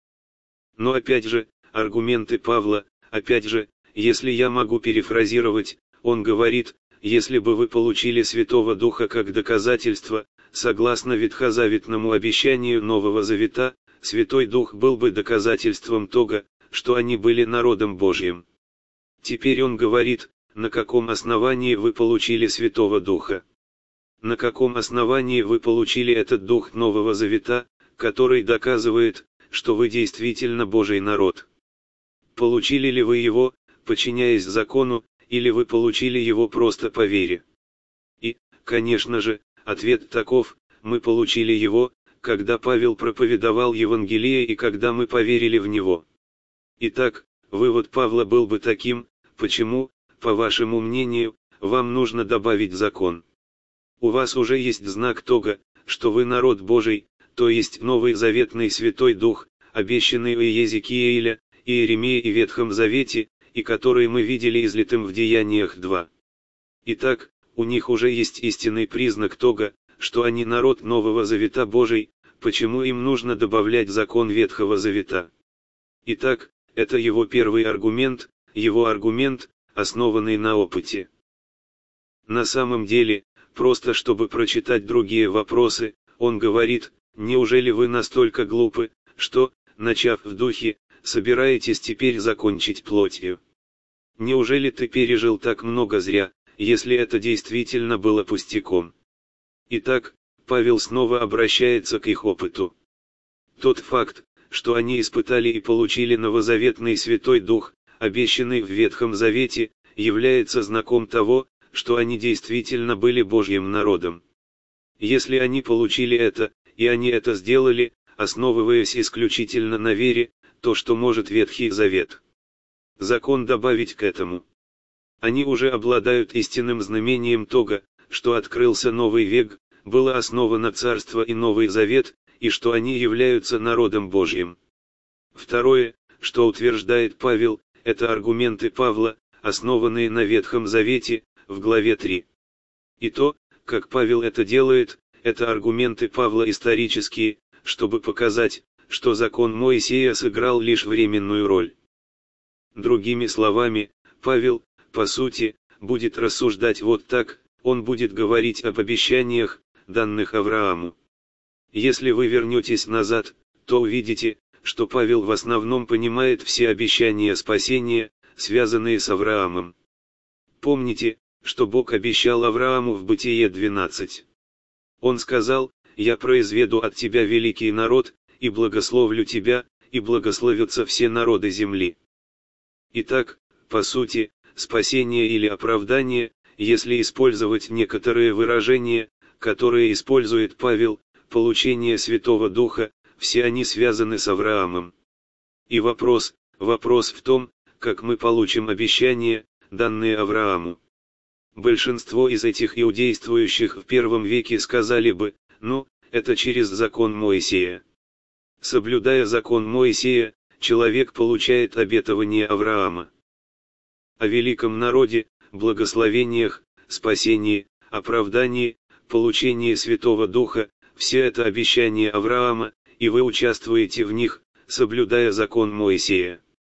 S1: Но опять же, аргументы Павла, опять же, если я могу перефразировать, он говорит, если бы вы получили Святого Духа как доказательство, согласно ветхозаветному обещанию Нового Завета, Святой Дух был бы доказательством того, что они были народом Божьим. Теперь он говорит, на каком основании вы получили Святого Духа. На каком основании вы получили этот Дух Нового Завета, который доказывает, что вы действительно Божий народ. Получили ли вы его, подчиняясь закону, или вы получили его просто по вере? И, конечно же, ответ таков: мы получили его, когда Павел проповедовал Евангелие и когда мы поверили в него. Итак, вывод Павла был бы таким: почему, по вашему мнению, вам нужно добавить закон? У вас уже есть знак того, что вы народ Божий, то есть Новый Заветный Святой Дух, обещанный у Иезекииля, Иеремии и Ветхом Завете, и который мы видели излитым в Деяниях два. Итак, у них уже есть истинный признак того, что они народ Нового Завета Божий, почему им нужно добавлять закон Ветхого Завета. Итак, это его первый аргумент, его аргумент, основанный на опыте. На самом деле, просто чтобы прочитать другие вопросы, он говорит: неужели вы настолько глупы, что, начав в духе, собираетесь теперь закончить плотью? Неужели ты пережил так много зря, если это действительно было пустяком? Итак, Павел снова обращается к их опыту. Тот факт, что они испытали и получили новозаветный Святой Дух, обещанный в Ветхом Завете, является знаком того, что они действительно были Божьим народом. Если они получили это, и они это сделали, основываясь исключительно на вере, то что может Ветхий Завет? Закон добавить к этому. Они уже обладают истинным знамением того, что открылся новый век, было основано Царство и Новый Завет, и что они являются народом Божьим. Второе, что утверждает Павел, это аргументы Павла, основанные на Ветхом Завете, в главе три. И то, как Павел это делает, это аргументы Павла исторические, чтобы показать, что закон Моисея сыграл лишь временную роль. Другими словами, Павел, по сути, будет рассуждать вот так: он будет говорить об обещаниях, данных Аврааму. Если вы вернетесь назад, то увидите, что Павел в основном понимает все обещания спасения, связанные с Авраамом. Помните, что Бог обещал Аврааму в Бытие двенадцать. Он сказал: «Я произведу от тебя великий народ, и благословлю тебя, и благословятся все народы земли». Итак, по сути, спасение или оправдание, если использовать некоторые выражения, которые использует Павел, получение Святого Духа, все они связаны с Авраамом. И вопрос, вопрос в том, как мы получим обещания, данные Аврааму. Большинство из этих иудействующих в первом веке сказали бы, ну, это через закон Моисея. Соблюдая закон Моисея, человек получает обетование Авраама. О великом народе, благословениях, спасении, оправдании, получении Святого Духа, все это обещания Авраама, и вы участвуете в них, соблюдая закон Моисея.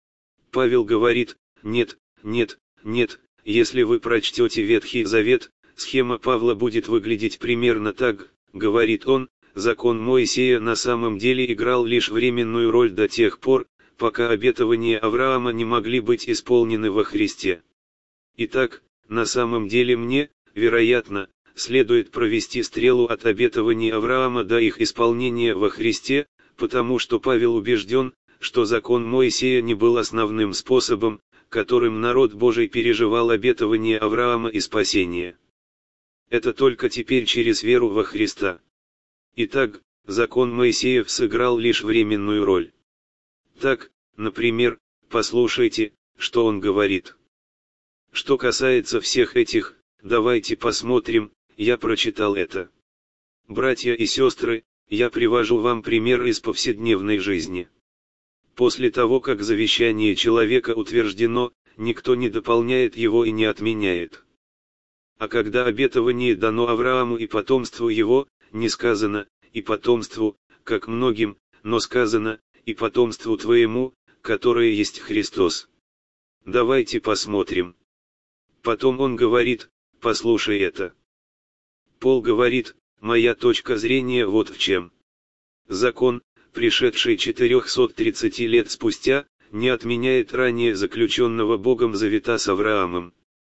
S1: Павел говорит, нет, нет, нет, если вы прочтете Ветхий Завет, схема Павла будет выглядеть примерно так, говорит он, закон Моисея на самом деле играл лишь временную роль до тех пор, пока обетования Авраама не могли быть исполнены во Христе. Итак, на самом деле мне, вероятно, следует провести стрелу от обетований Авраама до их исполнения во Христе, потому что Павел убежден, что закон Моисея не был основным способом, которым народ Божий переживал обетование Авраама и спасение. Это только теперь через веру во Христа. Итак, закон Моисеев сыграл лишь временную роль. Так, например, послушайте, что он говорит. Что касается всех этих, давайте посмотрим, я прочитал это. Братья и сестры, я привожу вам пример из повседневной жизни. После того, как завещание человека утверждено, никто не дополняет его и не отменяет. А когда обетование дано Аврааму и потомству его, не сказано, и потомству, как многим, но сказано, и потомству твоему, которое есть Христос. Давайте посмотрим. Потом он говорит, послушай это. Пол говорит, моя точка зрения вот в чем. Закон, пришедший четыреста тридцать лет спустя, не отменяет ранее заключенного Богом завета с Авраамом.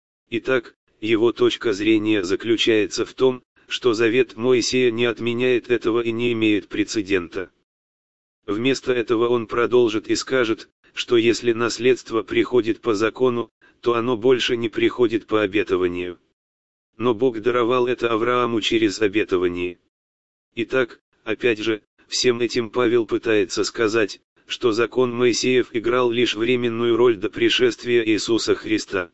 S1: Итак, его точка зрения заключается в том, что завет Моисея не отменяет этого и не имеет прецедента. Вместо этого он продолжит и скажет, что если наследство приходит по закону, то оно больше не приходит по обетованию. Но Бог даровал это Аврааму через обетование. Итак, опять же, всем этим Павел пытается сказать, что закон Моисеев играл лишь временную роль до пришествия Иисуса Христа.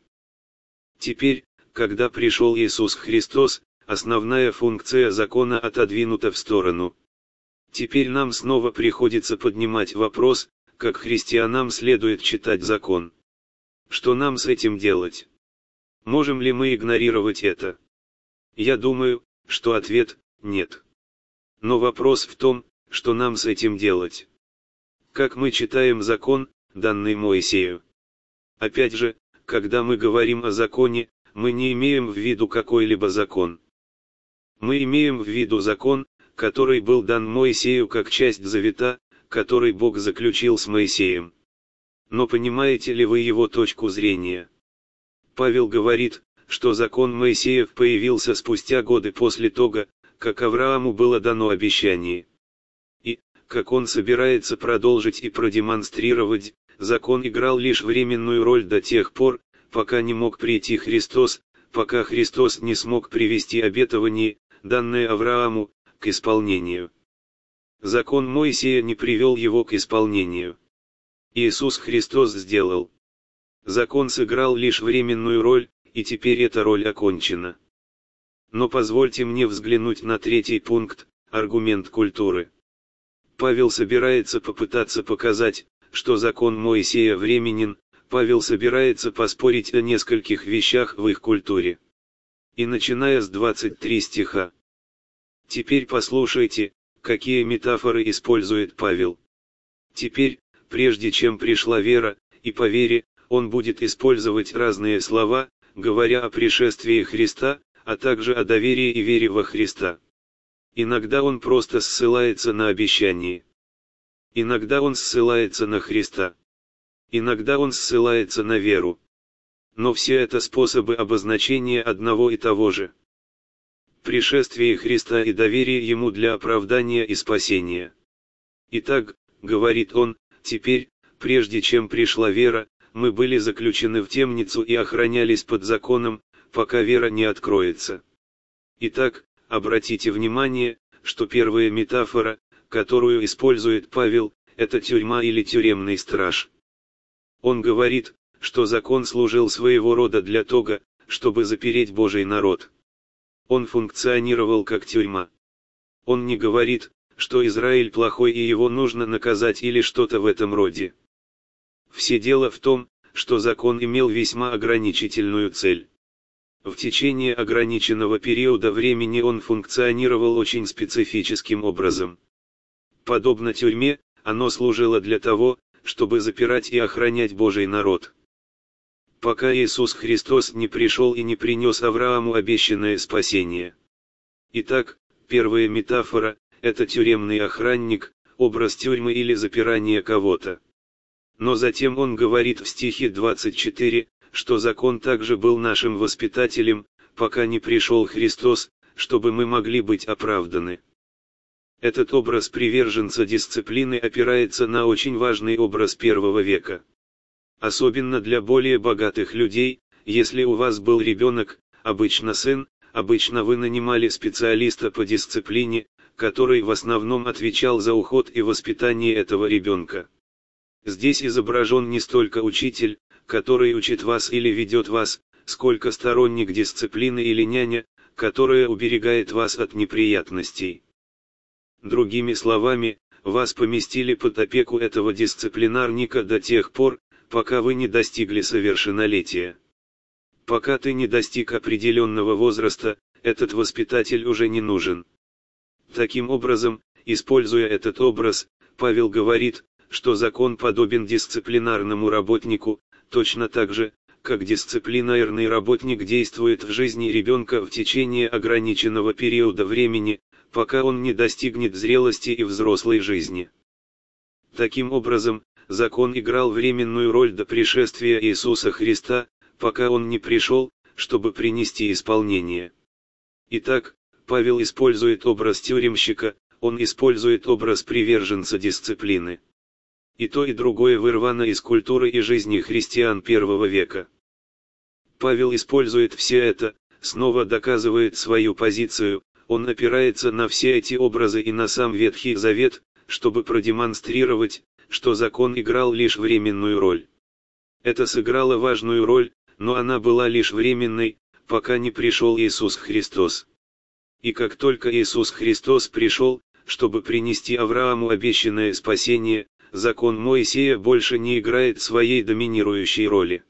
S1: Теперь, когда пришел Иисус Христос, основная функция закона отодвинута в сторону. Теперь нам снова приходится поднимать вопрос, как христианам следует читать закон. Что нам с этим делать? Можем ли мы игнорировать это? Я думаю, что ответ – нет. Но вопрос в том, что нам с этим делать. Как мы читаем закон, данный Моисею? Опять же, когда мы говорим о законе, мы не имеем в виду какой-либо закон. Мы имеем в виду закон, который был дан Моисею как часть завета, который Бог заключил с Моисеем. Но понимаете ли вы его точку зрения? Павел говорит, что закон Моисеев появился спустя годы после того, как Аврааму было дано обещание. И, как он собирается продолжить и продемонстрировать, закон играл лишь временную роль до тех пор, пока не мог прийти Христос, пока Христос не смог привести обетование, данное Аврааму, к исполнению. Закон Моисея не привел его к исполнению. Иисус Христос сделал. Закон сыграл лишь временную роль, и теперь эта роль окончена. Но позвольте мне взглянуть на третий пункт, аргумент культуры. Павел собирается попытаться показать, что закон Моисея временен, Павел собирается поспорить о нескольких вещах в их культуре. И начиная с двадцать третьего стиха. Теперь послушайте, какие метафоры использует Павел. Теперь, прежде чем пришла вера, и по вере, он будет использовать разные слова, говоря о пришествии Христа, а также о доверии и вере во Христа. Иногда он просто ссылается на обещание. Иногда он ссылается на Христа. Иногда он ссылается на веру. Но все это способы обозначения одного и того же. Пришествие Христа и доверие Ему для оправдания и спасения. Итак, говорит он, теперь, прежде чем пришла вера, мы были заключены в темницу и охранялись под законом, пока вера не откроется. Итак, обратите внимание, что первая метафора, которую использует Павел, это тюрьма или тюремный страж. Он говорит, что закон служил своего рода для того, чтобы запереть Божий народ. Он функционировал как тюрьма. Он не говорит, что Израиль плохой и его нужно наказать или что-то в этом роде. Все дело в том, что закон имел весьма ограничительную цель. В течение ограниченного периода времени он функционировал очень специфическим образом. Подобно тюрьме, оно служило для того, чтобы запирать и охранять Божий народ. Пока Иисус Христос не пришел и не принес Аврааму обещанное спасение. Итак, первая метафора – это тюремный охранник, образ тюрьмы или запирания кого-то. Но затем он говорит в стихе двадцать четыре, что закон также был нашим воспитателем, пока не пришел Христос, чтобы мы могли быть оправданы. Этот образ приверженца дисциплины опирается на очень важный образ первого века. Особенно для более богатых людей, если у вас был ребенок, обычно сын, обычно вы нанимали специалиста по дисциплине, который в основном отвечал за уход и воспитание этого ребенка. Здесь изображен не столько учитель, который учит вас или ведет вас, сколько сторонник дисциплины или няня, которая уберегает вас от неприятностей. Другими словами, вас поместили под опеку этого дисциплинарника до тех пор, пока вы не достигли совершеннолетия. Пока ты не достиг определенного возраста, этот воспитатель уже не нужен. Таким образом, используя этот образ, Павел говорит, что закон подобен дисциплинарному работнику, точно так же, как дисциплинарный работник действует в жизни ребенка в течение ограниченного периода времени, пока он не достигнет зрелости и взрослой жизни. Таким образом, закон играл временную роль до пришествия Иисуса Христа, пока он не пришел, чтобы принести исполнение. Итак, Павел использует образ тюремщика, он использует образ приверженца дисциплины. И то и другое вырвано из культуры и жизни христиан первого века. Павел использует все это, снова доказывает свою позицию, он опирается на все эти образы и на сам Ветхий Завет, чтобы продемонстрировать, что закон играл лишь временную роль. Это сыграло важную роль, но она была лишь временной, пока не пришел Иисус Христос. И как только Иисус Христос пришел, чтобы принести Аврааму обещанное спасение, закон Моисея больше не играет своей доминирующей роли.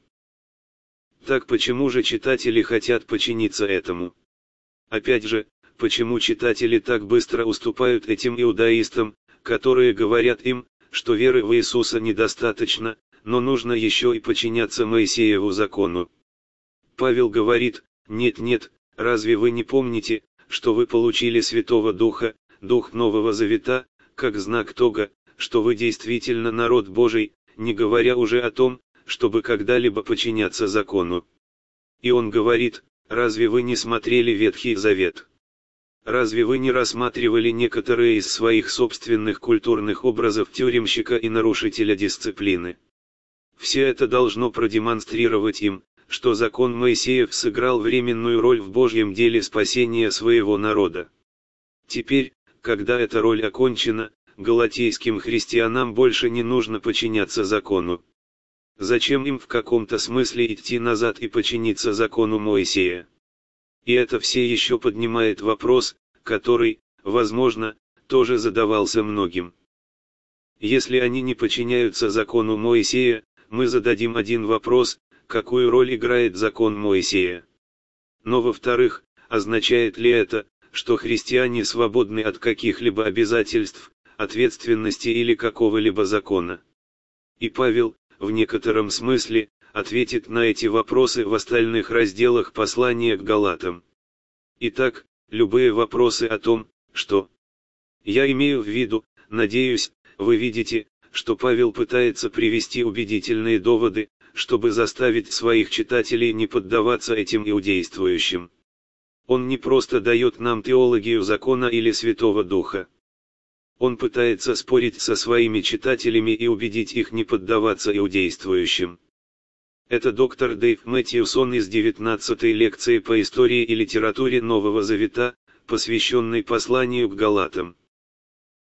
S1: Так почему же читатели хотят подчиниться этому? Опять же, почему читатели так быстро уступают этим иудаистам, которые говорят им, что веры в Иисуса недостаточно, но нужно еще и подчиняться Моисееву закону? Павел говорит, нет-нет, разве вы не помните, что вы получили Святого Духа, Дух Нового Завета, как знак того, что вы действительно народ Божий, не говоря уже о том, чтобы когда-либо подчиняться закону. И он говорит, разве вы не смотрели Ветхий Завет? Разве вы не рассматривали некоторые из своих собственных культурных образов тюремщика и нарушителя дисциплины? Все это должно продемонстрировать им, что закон Моисеев сыграл временную роль в Божьем деле спасения своего народа. Теперь, когда эта роль окончена, галатейским христианам больше не нужно подчиняться закону. Зачем им в каком-то смысле идти назад и подчиниться закону Моисея? И это все еще поднимает вопрос, который, возможно, тоже задавался многим. Если они не подчиняются закону Моисея, мы зададим один вопрос, какую роль играет закон Моисея? Но во-вторых, означает ли это, что христиане свободны от каких-либо обязательств, ответственности или какого-либо закона? И Павел, в некотором смысле, ответит на эти вопросы в остальных разделах послания к Галатам. Итак, любые вопросы о том, что я имею в виду, надеюсь, вы видите, что Павел пытается привести убедительные доводы, чтобы заставить своих читателей не поддаваться этим иудействующим. Он не просто дает нам теологию закона или Святого Духа. Он пытается спорить со своими читателями и убедить их не поддаваться иудействующим. Это доктор Дэйв Мэтьюсон из девятнадцатой лекции по истории и литературе Нового Завета, посвященной посланию к Галатам.